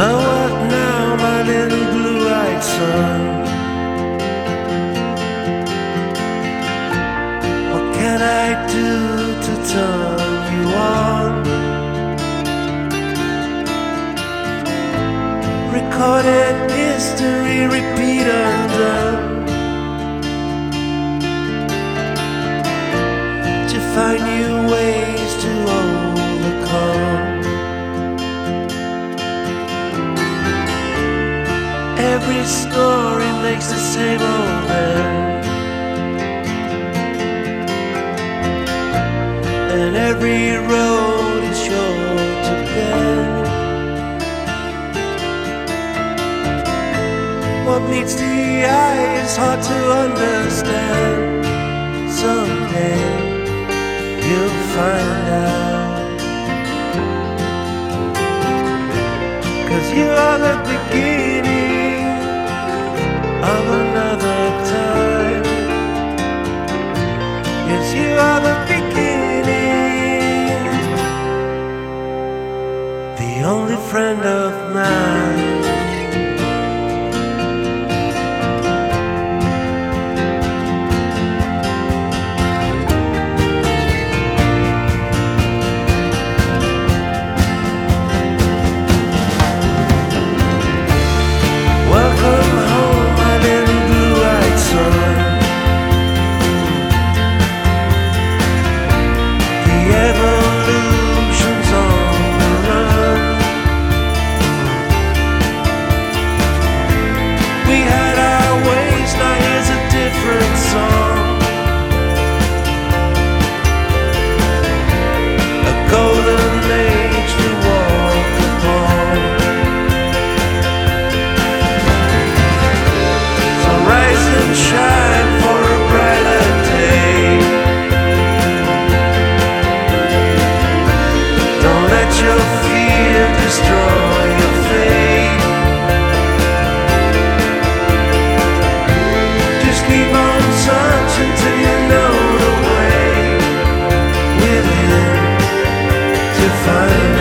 So what now, my little blue-eyed son? What can I do to turn you on? Recorded history, repeat undone, to find new ways to overcome. Every story makes the same old end, and every road is sure to bend. What meets the eye is hard to understand. Someday you'll find out, 'cause you are the beginning of another time. Yes, you are the beginning, the only friend of mine. Welcome home, my little blue-eyed son. The evolution's on the run. We had our ways, now here's a different song. A golden age to walk upon. Rise and shine for a brighter day. Don't let your fear destroy your faith. Just keep on searching till you know the way within to find